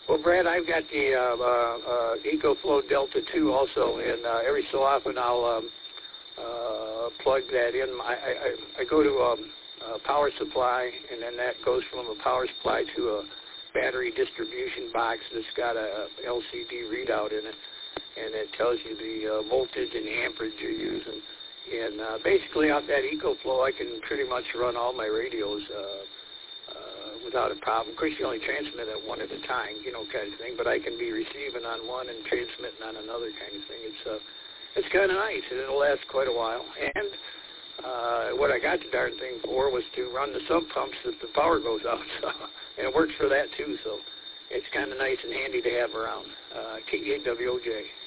Well, Brad, I've got the EcoFlow Delta 2 also, and every so often I'll plug that in. I go to a power supply, and then that goes from a power supply to a battery distribution box that's got a LCD readout in it, and it tells you the voltage and the amperage you're using. And basically, off that EcoFlow, I can pretty much run all my radios without a problem. Of course, you only transmit at one at a time, kind of thing. But I can be receiving on one and transmitting on another kind of thing. It's kind of nice, and it'll last quite a while. And what I got the darn thing for was to run the sump pumps if the power goes out, and it works for that too. So it's kind of nice and handy to have around. K8WOJ.